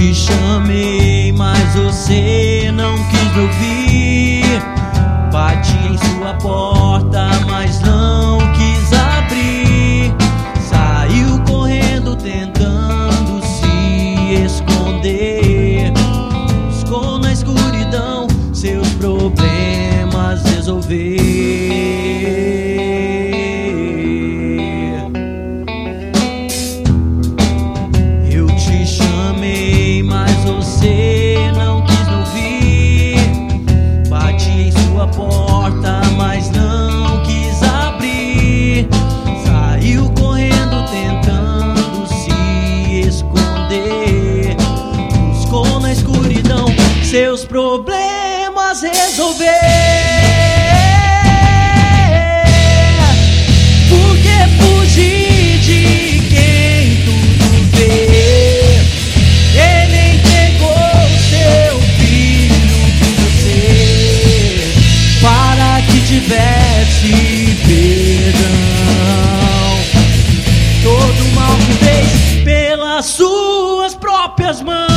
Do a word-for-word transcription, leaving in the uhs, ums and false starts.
te chamei, mas você não quis me ouvir. Bati em sua porta, mas não quis abrir. Saiu correndo tentando se esconder. Buscou na escuridão seus problemas resolver. Eu te chamei, mas você não quis me ouvir. Bati em sua porta, mas não quis abrir. Saiu correndo tentando se esconder. Buscou na escuridão seus problemas resolver. Por que fugir de quem tudo vê? Ele entregou seu filho por você, para que tivesse perdão. Todo mal que fez pelas suas próprias mãos.